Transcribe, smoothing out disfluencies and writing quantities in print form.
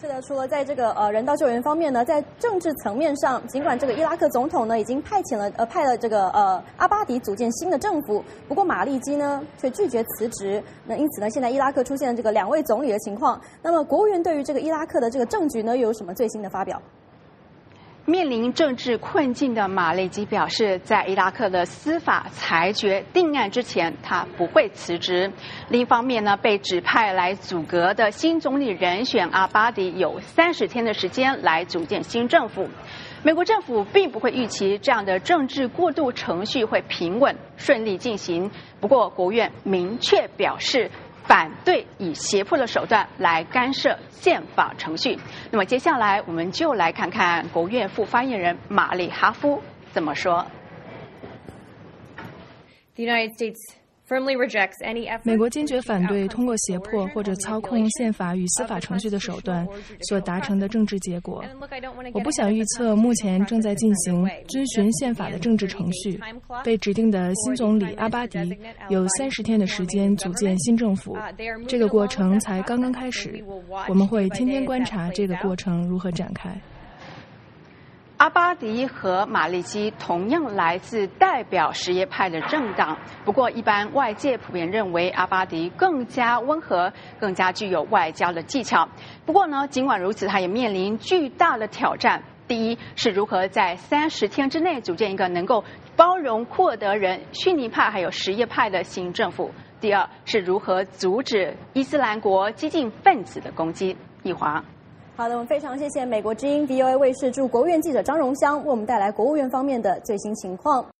是的，除了在这个人道救援方面呢，在政治层面上，尽管这个伊拉克总统呢已经派了这个阿巴迪组建新的政府，不过马利基呢却拒绝辞职。那因此呢，现在伊拉克出现了这个2位总理的情况。那么国务院对于这个伊拉克的这个政局呢，又有什么最新的发表？ 面临政治困境的马利基表示，在伊拉克的司法裁决定案之前，他不会辞职。另一方面呢，被指派来组阁的新总理人选阿巴迪有30天的时间来组建新政府。美国政府并不会预期这样的政治过渡程序会平稳顺利进行，不过国务院明确表示，反对以胁迫的手段来干涉宪法程序。那么接下来我们就来看看国务院副发言人玛丽哈夫怎么说。 美国坚决反对通过胁迫或者操控宪法与司法程序的手段所达成的政治结果。我不想预测目前正在进行遵循宪法的政治程序。被指定的新总理阿巴迪有30天的时间组建新政府，这个过程才刚刚开始。我们会天天观察这个过程如何展开。 阿巴迪和马利基同样来自代表什叶派的政党，不过一般外界普遍认为阿巴迪更加温和，更加具有外交的技巧。不过呢，尽管如此，他也面临巨大的挑战。第一是如何在30天之内组建一个能够包容库尔德人、逊尼派还有什叶派的新政府。第二是如何阻止伊斯兰国激进分子的攻击。易华。 好的，我们非常谢谢美国之音 VOA 卫视驻国务院记者张荣香为我们带来国务院方面的最新情况。